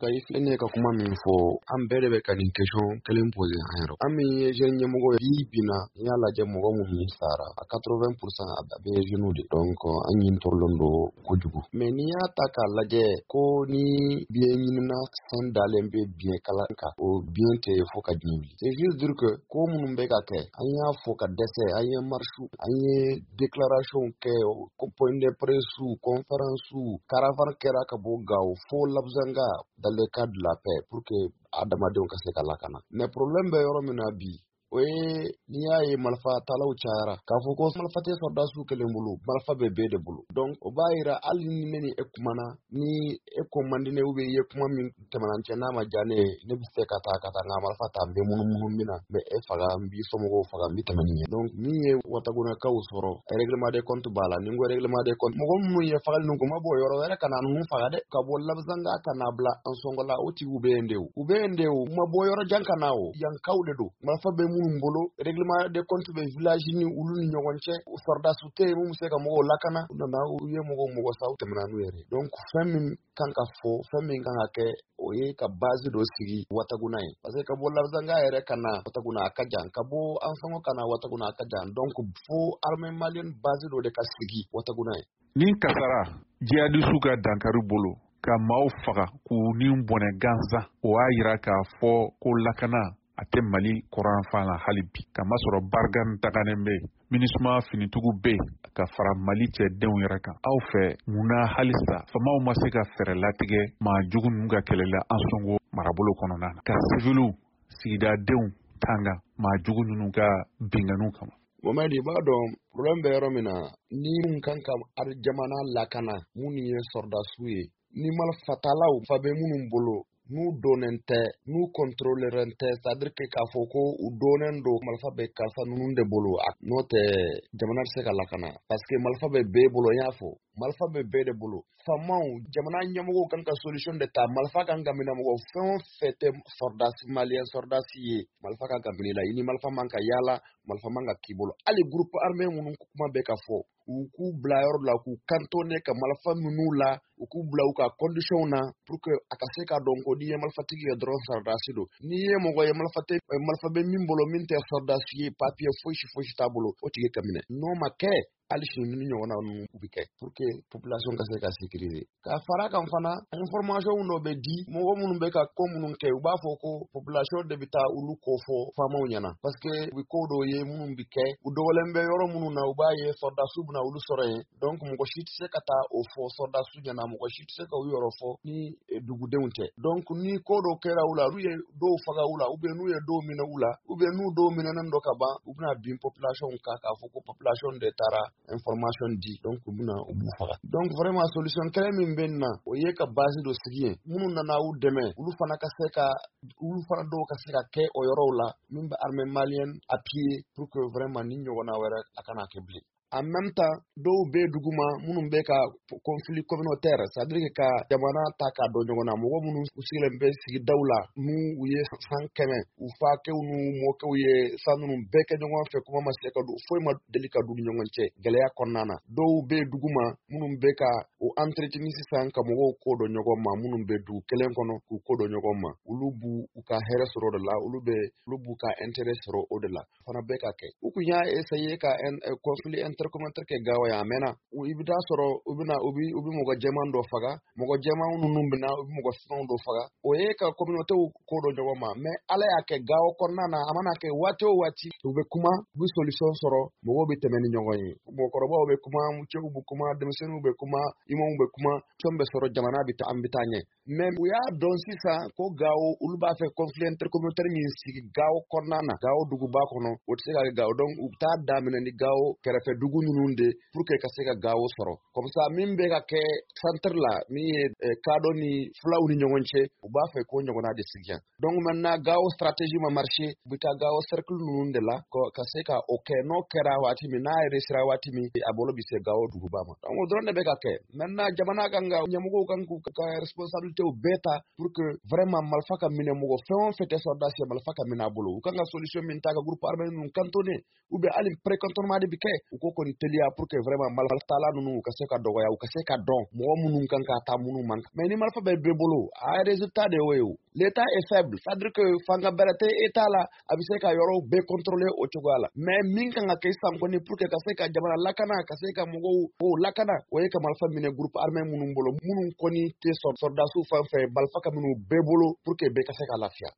ka iflene ka kuma min fo an bere be kan question kelen pose an yaro ami je nyamugo bina ya la je mugo mun sara a 80% abe jenu de donc an yin torlondo kojugu mais ni ya ta ka laje ko ni bien na san dalen be bien kalanka o bien te fo ka dimi c'est juste dire que ko mun be ka ke an ya fo ka dese an ya marchu an ya déclaration ke ko point de presse conférence caravane kera ka bo gaw fo labzanga dans le cadre de la paix pour que adamadenw ka se ka lakana mais problème be yoro mina bi oye ni y'a ye malfa talaw cayara k'a fɔ ko malfa tɛ sɔrɔdasiw kelen bolo malfa bɛ bɛɛ de bolo donc o b'a yira hali ni ne ni e kumana ni e ko man di ne ou bien i ye kuma min tɛmɛna cɛ n'a ma diya ne ye ne bɛ se ka taa nka malfa ta n bɛ munumunu min na n bɛ e faga n b'i somɔgɔw faga n bɛ tɛmɛ ni ye donc min ye watagunakaw sɔrɔ règlement des comptes b'a la ni n ko règlement des comptes mɔgɔ minnu ye fagali ninnu ma bɔ o yɔrɔ wɛrɛ ka na ninnu faga dɛ ka bɔ labzanga ka n'a bila an sɔngɔla o tigiw bɛ yen de o u bɛ yen de o ma bɔ yɔrɔ jan ka na o yankaw de don malfa bɛ minnu bolo règlement des comptes bɛ village ni olu ni ɲɔgɔn cɛ sɔrɔdasiw tɛ yen mun bɛ se ka mɔgɔw lakana u nana u ye mɔgɔ sa u tɛmɛna n'u yɛrɛ donc fɛn min kan ka fɔ fɛn min kan ka kɛ o ye ka base dɔ sigi wataguna ye parce que ka bɔ labzanga yɛrɛ ka na wataguna a ka jan ka bɔ an sɔngɔ ka na wataguna a ka jan donc fo armée malienne base dɔ de ka sigi wataguna ye ni kasara jihadistu ka dankari bolo ka maaw faga k'u ni bɔnɛ gansan o y'a yira k'a fɔ ko lakana a tɛ Mali kɔrɔnfan la hali bi kamasɔrɔ Bargan taganen bɛ MINUSMA finitugu bɛ ka fara Mali cɛdenw yɛrɛ kan aw fɛ munna halisa famaw ma se ka fɛɛrɛ latigɛ maa jugu ninnu ka kɛlɛla an sɔngo marabolo kɔnɔna na ka sivilu sigidadenw tanga maa jugu ninnu ka binganiw kama. Momadi b'a dɔn problème bɛ yɔrɔ min na ni mun kan ka jamana lakana mun ye sɔrɔdasiw ye ni marifatalaw fa bɛ minnu bolo n'u donnen tɛ n'u contrôleren tɛ c'est-à-dire que k'a fɔ ko u donnen don marifa bɛ karisa ninnu de bolo n'o tɛ jamana tɛ se ka lakana parce que marifa bɛ bɛɛ bolo n y'a fɔ marifa bɛ bɛɛ de bolo famaw jamana ɲɛmɔgɔw kan ka solution de ta marifa kan ka minɛ mɔgɔ fɛn o fɛn tɛ sɔrɔdasi maliyɛn sɔrɔdasi ye marifa kan ka minɛ i la i ni marifa man ka yaala marifa man ka k'i bolo hali groupe armé minnu kuma bɛ ka fɔ u k'u bila yɔrɔ la k'u cantonner ka marifa minnu la u k'u bila u ka condition na pour que a ka se ka dɔn ko n'i ye marifatigi ye dɔrɔn sɔrɔdasi don n'i ye mɔgɔ ye marifa bɛ min bolo min tɛ sɔrɔdasi ye papier fosi t'a bolo o tigi ka minɛ n'o ma kɛ hali sini ni ɲɔgɔnna ninnu u bɛ kɛ pour que population ka se ka sécuriser ka fara kan fana information dɔ bɛ di mɔgɔ minnu bɛ ka ko minnu kɛ u b'a fɔ ko population de bɛ taa olu ko fɔ faamaw ɲɛna parce que u bɛ ko dɔw ye minnu bɛ kɛ u dɔgɔlen bɛ yɔrɔ minnu na u b'a ye sɔrɔdasiw bɛna olu sɔrɔ yen donc mɔgɔ si tɛ se ka taa o fɔ sɔrɔdasiw ɲɛna mɔgɔ si tɛ se ka u yɔrɔ fɔ ni dugudenw tɛ donc ni ko dɔw kɛra u la olu ye dɔw faga u la ou bien n'u ye dɔw minɛ u la ou bien n'u dɔw minɛnen dɔ ka ban u bɛna bin population kan k'a fɔ ko population de taara information di donc u b'u faga donc vraiment solution kɛlɛ min bɛ na o ye ka base dɔ sigi yen minnu nana u dɛmɛ olu fana dɔw ka se ka kɛ o yɔrɔw la min bɛ armée malienne appuyer pour que vraiment ni ɲɔgɔnna wɛrɛ a kana kɛ bilen en même temps dɔw bɛ duguma minnu bɛ ka conflit communautaire c'est-à-dire que ka jamana ta k'a dɔn ɲɔgɔn na mɔgɔ minnu sigilen bɛ sigidaw la n'u ye san 100 u fakɛw n'u mɔkɛw ye san ninnu bɛɛ kɛ ɲɔgɔn fɛ kuma ma se ka don foyi ma deli ka don ni ɲɔgɔn cɛ gɛlɛya kɔnɔna na dɔw bɛ duguma minnu bɛ ka o entretenir sisan ka mɔgɔw ko dɔn ɲɔgɔn ma minnu bɛ dugu kelen kɔnɔ k'u ko dɔn ɲɔgɔn ma olu b'u ka hɛrɛ sɔrɔ o de la olu b'u ka intérêt sɔrɔ o de la fana bɛ ka kɛ u kun y'a essayer ka conflit intercommunautaire kɛ Gawo yan a mɛnna i bɛ taa sɔrɔ u bɛ mɔgɔ jɛman dɔ faga mɔgɔ jɛman ninnu bɛna u bɛ mɔgɔ finmanw dɔ faga o ye ka communauté ko dɔn ɲɔgɔn ma mais Ala y'a kɛ Gawo kɔnɔna na a mana kɛ waati o waati u bɛ kuma u bɛ solution sɔrɔ mɔgɔw bɛ tɛmɛ ni ɲɔgɔn ye mɔgɔkɔrɔbaw bɛ kuma cɛw bɛ kuma denmisɛnninw bɛ kuma imamuw bɛ kuma fɛn bɛ sɔrɔ jamana an bɛ taa ɲɛ mais u y'a dɔn sisan ko Gawo olu b'a fɛ conflit intercommunautaire min sigi Gawo kɔnɔna na Gawo duguba kɔnɔ o tɛ se ka kɛ Gawo donc u bɛ taa daminɛ ni Gawo kɛrɛfɛ dugu ninnu de pour que ka se ka Gawo sɔrɔ comme ça min bɛ ka kɛ centre la min ye kadɔ ni fulaw ni ɲɔgɔn cɛ u b'a fɛ ko ɲɔgɔnna de sigi yan donc maintenant Gawo stratégie ma marché u bɛ taa Gawo cercle ninnu de la ka se ka o kɛ n'o kɛra waati min n'a réussira waati min a bolo bɛ se Gawo duguba ma donc o dɔrɔn de bɛ ka kɛ maintenant jamana kan ka ɲɛmɔgɔw kan k'u ka responsabilité responsabilité au beta pour que vraiment malfa ka mine mogo fɛn o fɛn tɛ sɔrɔdasi ye malfa ka mina bolo u kan ka solution min ta ka groupe armé ninnu cantonné ou bien hali pré-cantonnement de bi kɛ u ko kɔni teliya pour que vraiment malfatala ninnu u ka se ka dɔgɔya u ka se ka dɔn mɔgɔ minnu kan ka taa minnu man mais ni malfa bɛ bɛɛ bolo a résultat de y'o ye o l'état est faible c'est à dire que fanga bɛrɛ tɛ état la a bɛ se ka yɔrɔw bɛɛ contrôler o cogoya la mais min kan ka kɛ sisan kɔni pour que ka se ka jamana lakana ka se ka mɔgɔw o lakana o ye ka malfa minɛ groupe armé minnu bolo minnu kɔni tɛ sɔrdasiw fan fɛ malfa ka minɛ bɛɛ bolo pour que bɛɛ ka se ka lafiya